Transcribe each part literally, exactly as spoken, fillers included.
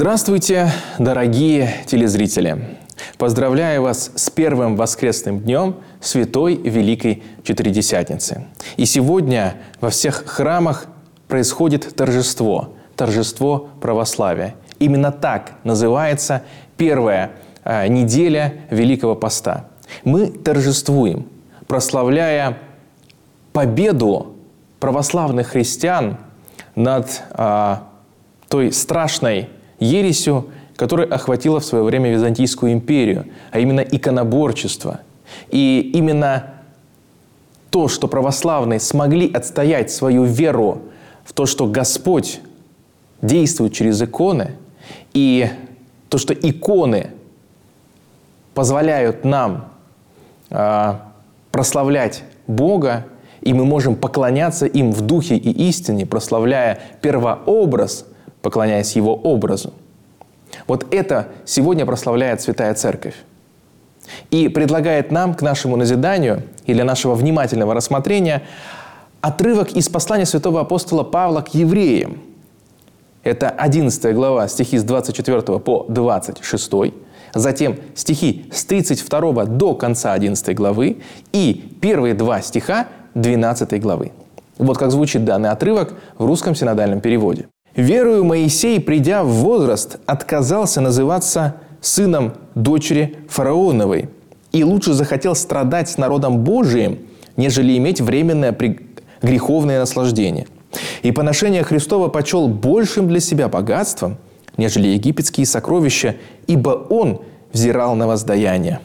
Здравствуйте, дорогие телезрители! Поздравляю вас с первым воскресным днем Святой Великой Четыредесятницы. И сегодня во всех храмах происходит торжество, торжество православия. Именно так называется первая а, неделя Великого Поста. Мы торжествуем, прославляя победу православных христиан над а, той страшной ересью, которая охватила в свое время Византийскую империю, а именно иконоборчество. И именно то, что православные смогли отстоять свою веру в то, что Господь действует через иконы, и то, что иконы позволяют нам э, прославлять Бога, и мы можем поклоняться им в духе и истине, прославляя первообраз, поклоняясь его образу. Вот это сегодня прославляет Святая Церковь. И предлагает нам к нашему назиданию и для нашего внимательного рассмотрения отрывок из послания святого апостола Павла к евреям. Это одиннадцатая глава, стихи с двадцать четвёртого по двадцать шестой. Затем стихи с тридцать второго до конца одиннадцатой главы и первые два стиха двенадцатой главы. Вот как звучит данный отрывок в русском синодальном переводе. «Верою Моисей, придя в возраст, отказался называться сыном дочери фараоновой, и лучше захотел страдать с народом Божиим, нежели иметь временное греховное наслаждение. И поношение Христова почел большим для себя богатством, нежели египетские сокровища, ибо он взирал на воздаяние.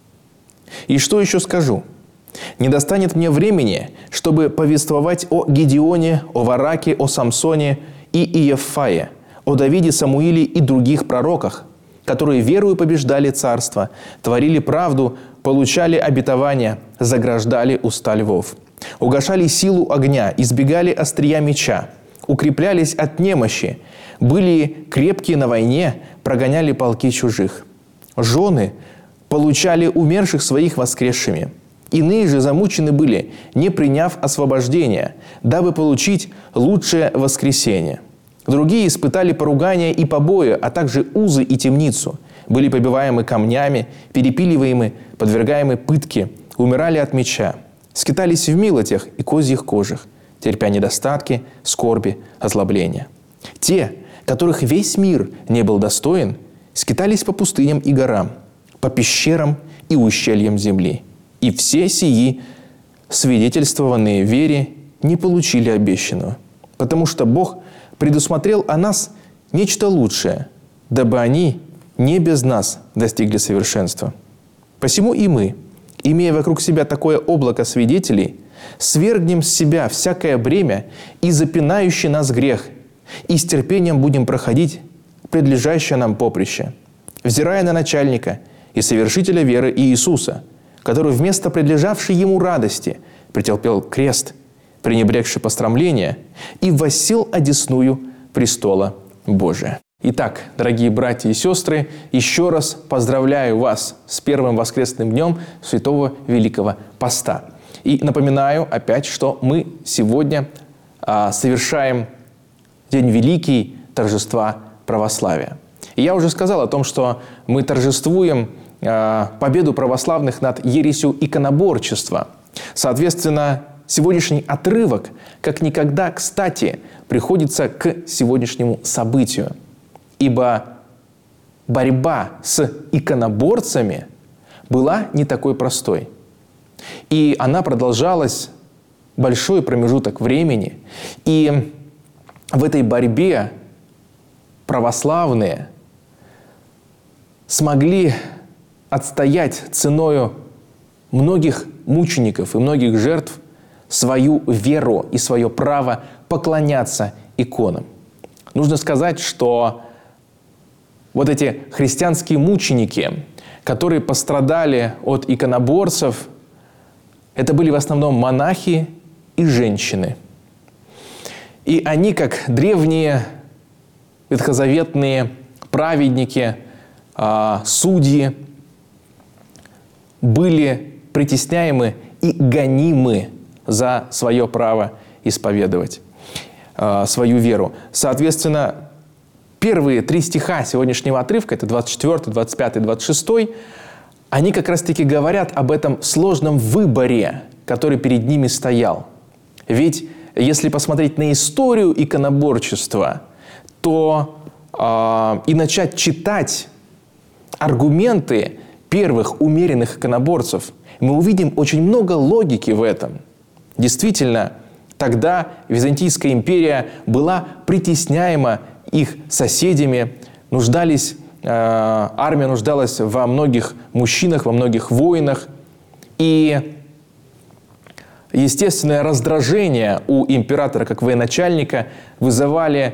И что еще скажу? Не достанет мне времени, чтобы повествовать о Гедеоне, о Вараке, о Самсоне и Иеффае, о Давиде, Самуиле и других пророках, которые верою побеждали царство, творили правду, получали обетования, заграждали уста львов, угошали силу огня, избегали острия меча, укреплялись от немощи, были крепкие на войне, прогоняли полки чужих. Жены получали умерших своих воскресшими. Иные же замучены были, не приняв освобождения, дабы получить лучшее воскресение. Другие испытали поругания и побои, а также узы и темницу. Были побиваемы камнями, перепиливаемы, подвергаемы пытке, умирали от меча, скитались в милотях и козьих кожах, терпя недостатки, скорби, озлобления. Те, которых весь мир не был достоин, скитались по пустыням и горам, по пещерам и ущельям земли. И все сии, свидетельствованные вере, не получили обещанного, потому что Бог предусмотрел о нас нечто лучшее, дабы они не без нас достигли совершенства. Посему и мы, имея вокруг себя такое облако свидетелей, свергнем с себя всякое бремя и запинающий нас грех, и с терпением будем проходить предлежащее нам поприще, взирая на начальника и совершителя веры Иисуса, который вместо предлежавшей ему радости претерпел крест, пренебрегший пострамления, и воссел одесную престола Божия». Итак, дорогие братья и сестры, еще раз поздравляю вас с первым воскресным днем Святого Великого Поста. И напоминаю опять, что мы сегодня а, совершаем День Великий торжества православия. И я уже сказал о том, что мы торжествуем а, победу православных над ересью иконоборчества. Соответственно, сегодняшний отрывок, как никогда кстати, приходится к сегодняшнему событию. Ибо борьба с иконоборцами была не такой простой. И она продолжалась большой промежуток времени. И в этой борьбе православные смогли отстоять ценою многих мучеников и многих жертв свою веру и свое право поклоняться иконам. Нужно сказать, что вот эти христианские мученики, которые пострадали от иконоборцев, это были в основном монахи и женщины. И они, как древние ветхозаветные праведники, судьи, были притесняемы и гонимы за свое право исповедовать свою веру. Соответственно, первые три стиха сегодняшнего отрывка, это двадцать четвёртый, двадцать пятый, двадцать шестой, они как раз-таки говорят об этом сложном выборе, который перед ними стоял. Ведь если посмотреть на историю иконоборчества, то э, и начать читать аргументы первых умеренных иконоборцев, мы увидим очень много логики в этом. Действительно, тогда Византийская империя была притесняема их соседями, нуждались, э, армия нуждалась во многих мужчинах, во многих воинах. И естественное раздражение у императора как военачальника вызывали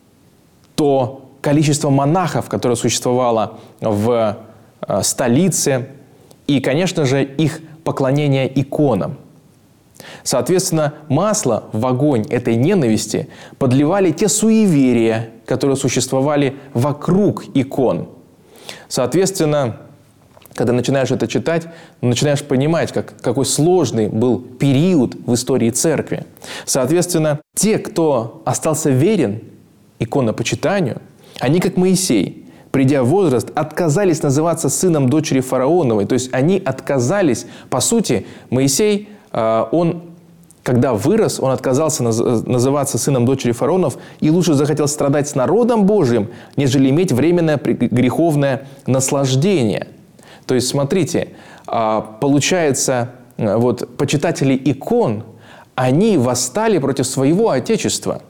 то количество монахов, которое существовало в э, столице, и, конечно же, их поклонение иконам. Соответственно, масло в огонь этой ненависти подливали те суеверия, которые существовали вокруг икон. Соответственно, когда начинаешь это читать, начинаешь понимать, как, какой сложный был период в истории церкви. Соответственно, те, кто остался верен иконопочитанию, они, как Моисей, придя в возраст, отказались называться сыном дочери фараоновой. То есть они отказались, по сути, Моисей, он, когда вырос, он отказался называться сыном дочери фараонов и лучше захотел страдать с народом Божьим, нежели иметь временное греховное наслаждение. То есть, смотрите, получается, вот почитатели икон, они восстали против своего Отечества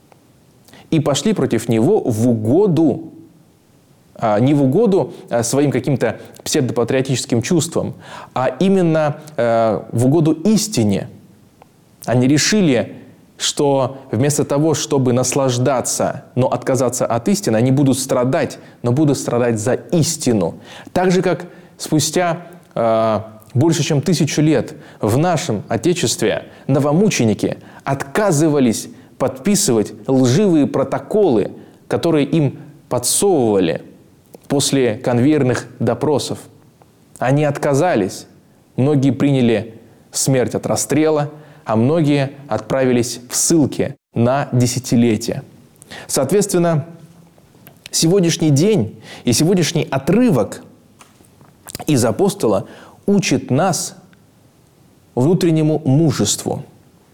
и пошли против него в угоду, не в угоду своим каким-то псевдопатриотическим чувствам, а именно в угоду истине. Они решили, что вместо того, чтобы наслаждаться, но отказаться от истины, они будут страдать, но будут страдать за истину. Так же, как спустя э, больше чем тысячу лет в нашем Отечестве новомученики отказывались подписывать лживые протоколы, которые им подсовывали после конвейерных допросов. Они отказались. Многие приняли смерть от расстрела, а многие отправились в ссылки на десятилетия. Соответственно, сегодняшний день и сегодняшний отрывок из апостола учит нас внутреннему мужеству.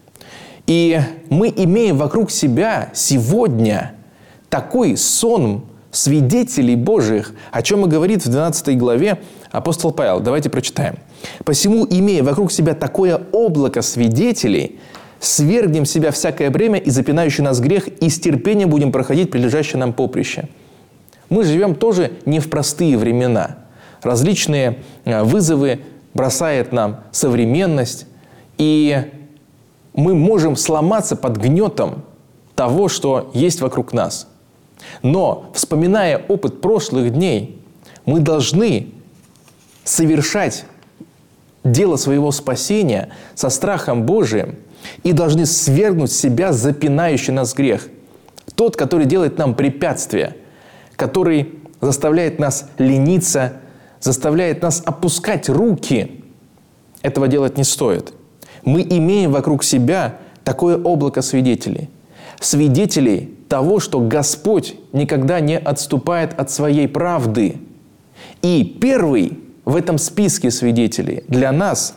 И мы имеем вокруг себя сегодня такой сон свидетелей Божьих, о чем и говорит в двенадцатой главе апостол Павел. Давайте прочитаем. «Посему, имея вокруг себя такое облако свидетелей, свергнем с себя всякое бремя и запинающий нас грех, и с терпением будем проходить прилежащее нам поприще». Мы живем тоже не в простые времена. Различные вызовы бросает нам современность, и мы можем сломаться под гнетом того, что есть вокруг нас. Но, вспоминая опыт прошлых дней, мы должны совершать дело своего спасения со страхом Божиим и должны свергнуть с себя запинающий нас грех. Тот, который делает нам препятствия, который заставляет нас лениться, заставляет нас опускать руки. Этого делать не стоит. Мы имеем вокруг себя такое облако свидетелей. Свидетелей того, что Господь никогда не отступает от своей правды. И первый в этом списке свидетелей для нас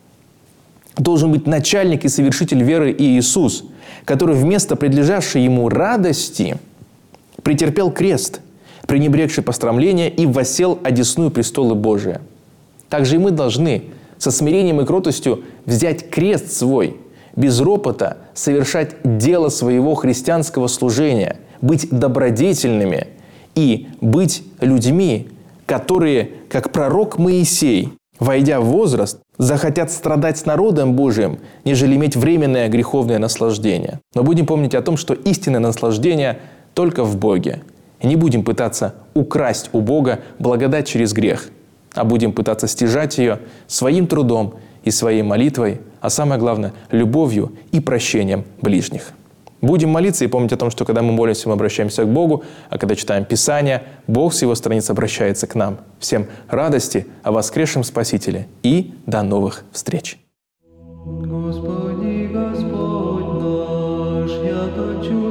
должен быть начальник и совершитель веры Иисус, который вместо предлежавшей ему радости претерпел крест, пренебрегший пострамления, и воссел одесную престолы Божия. Также и мы должны со смирением и кротостью взять крест свой, без ропота совершать дело своего христианского служения, быть добродетельными и быть людьми, которые, как пророк Моисей, войдя в возраст, захотят страдать с народом Божиим, нежели иметь временное греховное наслаждение. Но будем помнить о том, что истинное наслаждение только в Боге. И не будем пытаться украсть у Бога благодать через грех, а будем пытаться стяжать ее своим трудом и своей молитвой, а самое главное – любовью и прощением ближних. Будем молиться и помнить о том, что когда мы молимся, мы обращаемся к Богу, а когда читаем Писание, Бог с Его страниц обращается к нам. Всем радости о воскресшем Спасителе и до новых встреч! Господи, Господь наш, яко чудо